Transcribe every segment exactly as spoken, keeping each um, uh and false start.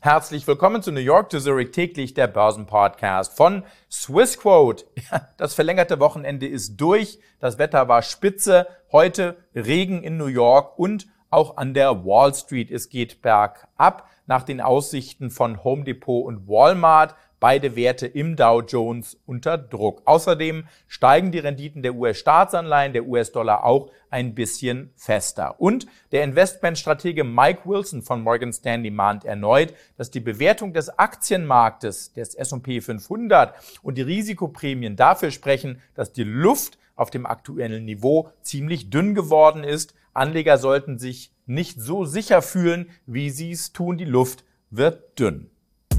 Herzlich willkommen zu New York to Zurich täglich, der Börsenpodcast von Swissquote. Ja, das verlängerte Wochenende ist durch, das Wetter war spitze, heute Regen in New York und auch an der Wall Street. Es geht bergab nach den Aussichten von Home Depot und Walmart. Beide Werte im Dow Jones unter Druck. Außerdem steigen die Renditen der U S-Staatsanleihen, der U S-Dollar auch ein bisschen fester. Und der Investmentstratege Mike Wilson von Morgan Stanley mahnt erneut, dass die Bewertung des Aktienmarktes, des S und P fünfhundert und die Risikoprämien dafür sprechen, dass die Luft auf dem aktuellen Niveau ziemlich dünn geworden ist. Anleger sollten sich nicht so sicher fühlen, wie sie es tun. Die Luft wird dünn.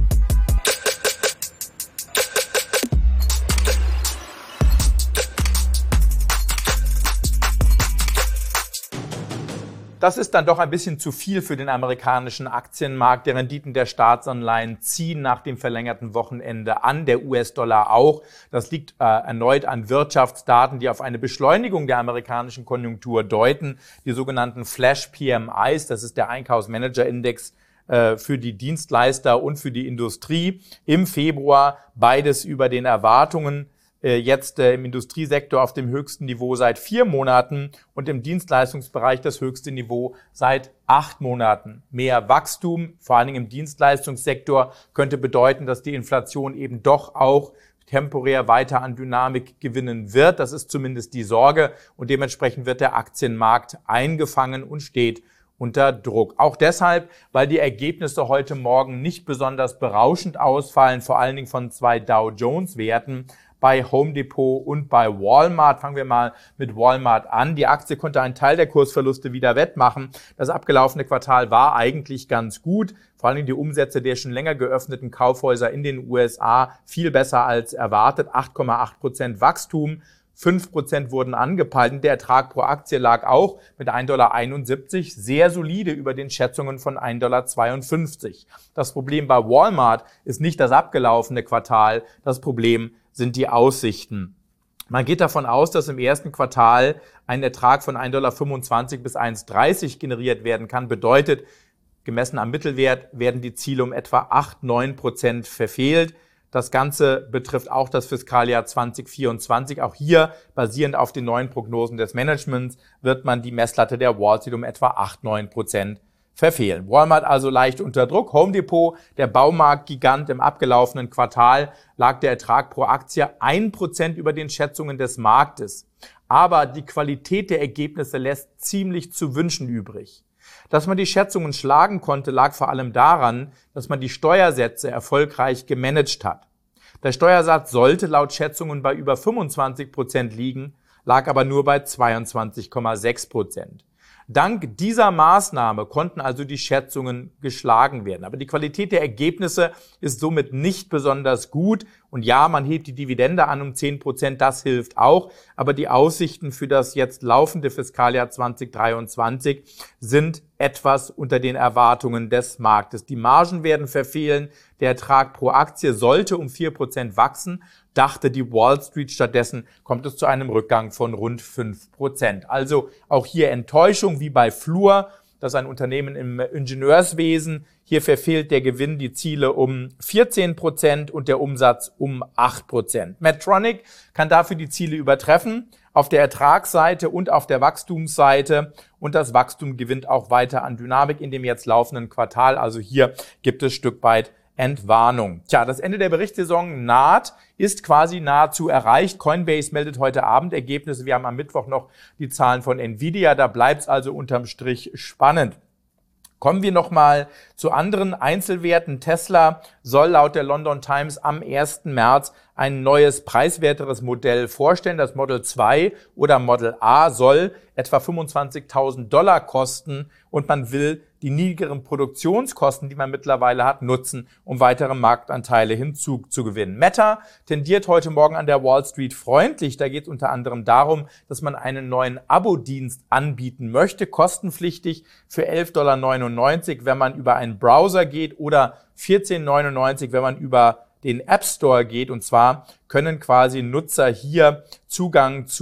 Das ist dann doch ein bisschen zu viel für den amerikanischen Aktienmarkt. Die Renditen der Staatsanleihen ziehen nach dem verlängerten Wochenende an, der U S-Dollar auch. Das liegt äh, erneut an Wirtschaftsdaten, die auf eine Beschleunigung der amerikanischen Konjunktur deuten. Die sogenannten Flash P M Is, das ist der Einkaufsmanager-Index äh, für die Dienstleister und für die Industrie. Im Februar beides über den Erwartungen. Jetzt äh, im Industriesektor auf dem höchsten Niveau seit vier Monaten und im Dienstleistungsbereich das höchste Niveau seit acht Monaten. Mehr Wachstum, vor allen Dingen im Dienstleistungssektor, könnte bedeuten, dass die Inflation eben doch auch temporär weiter an Dynamik gewinnen wird. Das ist zumindest die Sorge und dementsprechend wird der Aktienmarkt eingefangen und steht unter Druck. Auch deshalb, weil die Ergebnisse heute Morgen nicht besonders berauschend ausfallen, vor allen Dingen von zwei Dow Jones Werten. Bei Home Depot und bei Walmart. Fangen wir mal mit Walmart an. Die Aktie konnte einen Teil der Kursverluste wieder wettmachen. Das abgelaufene Quartal war eigentlich ganz gut. Vor allem die Umsätze der schon länger geöffneten Kaufhäuser in den U S A viel besser als erwartet. acht Komma acht Prozent Wachstum. fünf Prozent wurden angepeilt. Der Ertrag pro Aktie lag auch mit ein Komma einundsiebzig Dollar sehr solide über den Schätzungen von ein Komma zweiundfünfzig Dollar. Das Problem bei Walmart ist nicht das abgelaufene Quartal. Das Problem sind die Aussichten. Man geht davon aus, dass im ersten Quartal ein Ertrag von ein Komma fünfundzwanzig bis ein Komma dreißig generiert werden kann. Bedeutet, gemessen am Mittelwert werden die Ziele um etwa acht bis neun Prozent verfehlt. Das Ganze betrifft auch das Fiskaljahr zwanzig vierundzwanzig. Auch hier, basierend auf den neuen Prognosen des Managements, wird man die Messlatte der Wall Street um etwa acht bis neun Prozent verfehlen. Walmart also leicht unter Druck. Home Depot, der Baumarktgigant, im abgelaufenen Quartal lag der Ertrag pro Aktie ein Prozent über den Schätzungen des Marktes. Aber die Qualität der Ergebnisse lässt ziemlich zu wünschen übrig. Dass man die Schätzungen schlagen konnte, lag vor allem daran, dass man die Steuersätze erfolgreich gemanagt hat. Der Steuersatz sollte laut Schätzungen bei über fünfundzwanzig Prozent liegen, lag aber nur bei zweiundzwanzig Komma sechs Prozent. Dank dieser Maßnahme konnten also die Schätzungen geschlagen werden. Aber die Qualität der Ergebnisse ist somit nicht besonders gut. Und ja, man hebt die Dividende an um zehn Prozent, das hilft auch. Aber die Aussichten für das jetzt laufende Fiskaljahr zwanzig dreiundzwanzig sind etwas unter den Erwartungen des Marktes. Die Margen werden verfehlen. Der Ertrag pro Aktie sollte um vier Prozent wachsen. Dachte die Wall Street. Stattdessen kommt es zu einem Rückgang von rund fünf Prozent. Also auch hier Enttäuschung wie bei Fluor. Das ist ein Unternehmen im Ingenieurswesen. Hier verfehlt der Gewinn die Ziele um vierzehn Prozent und der Umsatz um acht Prozent. Medtronic kann dafür die Ziele übertreffen, auf der Ertragsseite und auf der Wachstumsseite. Und das Wachstum gewinnt auch weiter an Dynamik in dem jetzt laufenden Quartal. Also hier gibt es Stück weit Entwarnung. Tja, das Ende der Berichtssaison naht, ist quasi nahezu erreicht. Coinbase meldet heute Abend Ergebnisse. Wir haben am Mittwoch noch die Zahlen von Nvidia. Da bleibt es also unterm Strich spannend. Kommen wir nochmal zu anderen Einzelwerten. Tesla soll laut der London Times am ersten März ein neues, preiswerteres Modell vorstellen. Das Model zwei oder Model A soll etwa fünfundzwanzigtausend Dollar kosten und man will die niedrigeren Produktionskosten, die man mittlerweile hat, nutzen, um weitere Marktanteile hinzuzugewinnen. Meta tendiert heute Morgen an der Wall Street freundlich. Da geht es unter anderem darum, dass man einen neuen Abo-Dienst anbieten möchte, kostenpflichtig für elf Komma neunundneunzig Dollar, wenn man über einen Browser geht, oder vierzehn Komma neunundneunzig, wenn man über den App Store geht. Und zwar können quasi Nutzer hier Zugang zu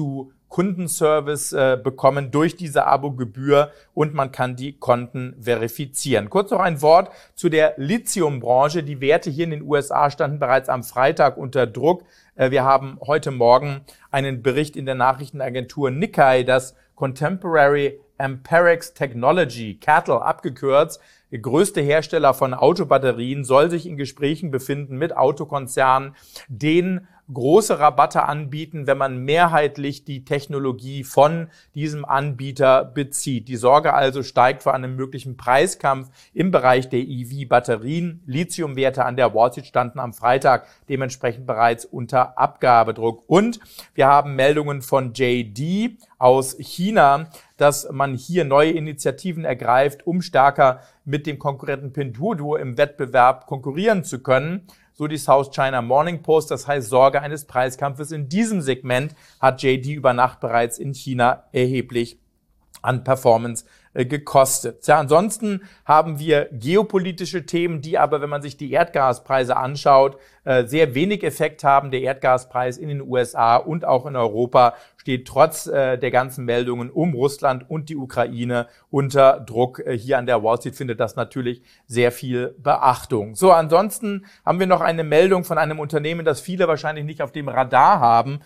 Kundenservice äh, bekommen durch diese Abogebühr und man kann die Konten verifizieren. Kurz noch ein Wort zu der Lithiumbranche. Die Werte hier in den U S A standen bereits am Freitag unter Druck. Äh, wir haben heute Morgen einen Bericht in der Nachrichtenagentur Nikkei, dass Contemporary Amperex Technology, C A T L abgekürzt, der größte Hersteller von Autobatterien, soll sich in Gesprächen befinden mit Autokonzernen, denen große Rabatte anbieten, wenn man mehrheitlich die Technologie von diesem Anbieter bezieht. Die Sorge also steigt vor einem möglichen Preiskampf im Bereich der E V-Batterien. Lithiumwerte an der Wall Street standen am Freitag dementsprechend bereits unter Abgabedruck. Und wir haben Meldungen von J D aus China, dass man hier neue Initiativen ergreift, um stärker mit dem Konkurrenten Pinduoduo im Wettbewerb konkurrieren zu können. So die South China Morning Post. Das heißt, Sorge eines Preiskampfes in diesem Segment hat J D über Nacht bereits in China erheblich an Performance äh, gekostet. Ja, ansonsten haben wir geopolitische Themen, die aber, wenn man sich die Erdgaspreise anschaut, äh, sehr wenig Effekt haben. Der Erdgaspreis in den U S A und auch in Europa steht trotz äh, der ganzen Meldungen um Russland und die Ukraine unter Druck. Äh, hier an der Wall Street findet das natürlich sehr viel Beachtung. So, ansonsten haben wir noch eine Meldung von einem Unternehmen, das viele wahrscheinlich nicht auf dem Radar haben.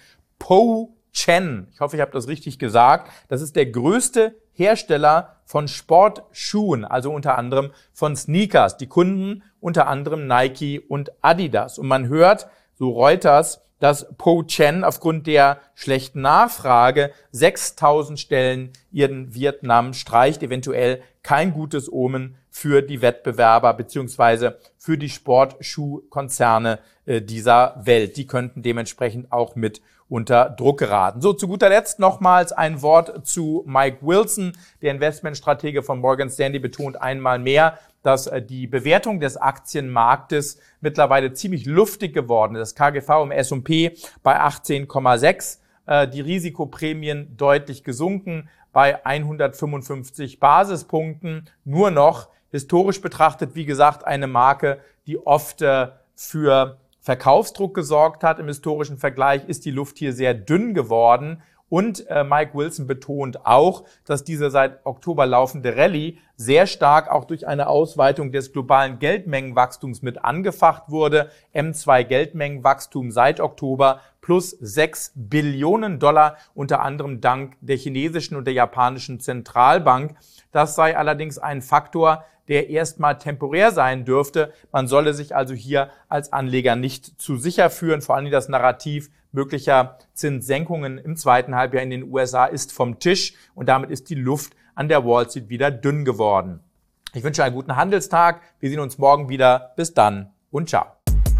Po Chen, ich hoffe, ich habe das richtig gesagt, das ist der größte Hersteller von Sportschuhen, also unter anderem von Sneakers. Die Kunden unter anderem Nike und Adidas. Und man hört, so Reuters, dass Po Chen aufgrund der schlechten Nachfrage sechstausend Stellen in Vietnam streicht, eventuell kein gutes Omen für die Wettbewerber beziehungsweise für die Sportschuhkonzerne äh, dieser Welt. Die könnten dementsprechend auch mit unter Druck geraten. So, zu guter Letzt nochmals ein Wort zu Mike Wilson. Der Investmentstratege von Morgan Stanley betont einmal mehr, dass äh, die Bewertung des Aktienmarktes mittlerweile ziemlich luftig geworden ist. Das K G V im S und P bei achtzehn Komma sechs, äh, die Risikoprämien deutlich gesunken bei hundertfünfundfünfzig Basispunkten. Nur noch historisch betrachtet, wie gesagt, eine Marke, die oft äh, für Verkaufsdruck gesorgt hat. Im historischen Vergleich ist die Luft hier sehr dünn geworden. Und äh, Mike Wilson betont auch, dass diese seit Oktober laufende Rallye sehr stark auch durch eine Ausweitung des globalen Geldmengenwachstums mit angefacht wurde. M zwei Geldmengenwachstum seit Oktober plus sechs Billionen Dollar, unter anderem dank der chinesischen und der japanischen Zentralbank. Das sei allerdings ein Faktor, der erstmal temporär sein dürfte. Man solle sich also hier als Anleger nicht zu sicher führen. Vor allem das Narrativ möglicher Zinssenkungen im zweiten Halbjahr in den U S A ist vom Tisch und damit ist die Luft an der Wall Street wieder dünn geworden. Ich wünsche einen guten Handelstag. Wir sehen uns morgen wieder. Bis dann und ciao.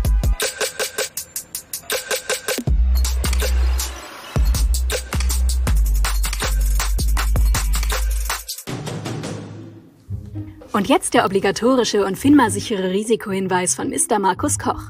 Und jetzt der obligatorische und FINMA-sichere Risikohinweis von Mister Markus Koch.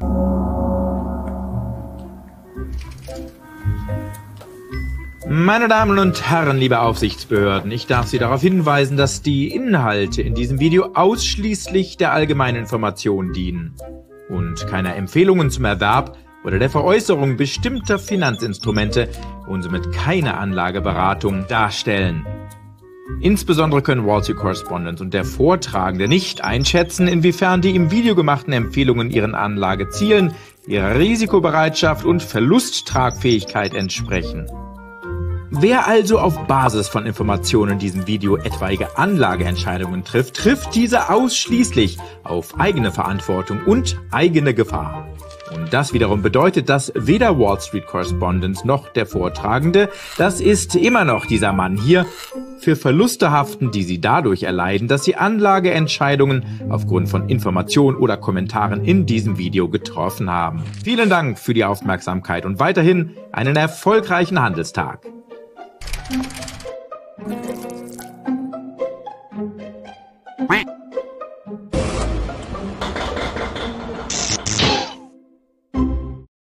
Meine Damen und Herren, liebe Aufsichtsbehörden, ich darf Sie darauf hinweisen, dass die Inhalte in diesem Video ausschließlich der allgemeinen Information dienen und keiner Empfehlungen zum Erwerb oder der Veräußerung bestimmter Finanzinstrumente und somit keine Anlageberatung darstellen. Insbesondere können Wall Street Correspondent und der Vortragende nicht einschätzen, inwiefern die im Video gemachten Empfehlungen ihren Anlagezielen, ihrer Risikobereitschaft und Verlusttragfähigkeit entsprechen. Wer also auf Basis von Informationen in diesem Video etwaige Anlageentscheidungen trifft, trifft diese ausschließlich auf eigene Verantwortung und eigene Gefahr. Und das wiederum bedeutet, dass weder Wall Street Correspondent noch der Vortragende, das ist immer noch dieser Mann hier, für Verluste haften, die sie dadurch erleiden, dass sie Anlageentscheidungen aufgrund von Informationen oder Kommentaren in diesem Video getroffen haben. Vielen Dank für die Aufmerksamkeit und weiterhin einen erfolgreichen Handelstag.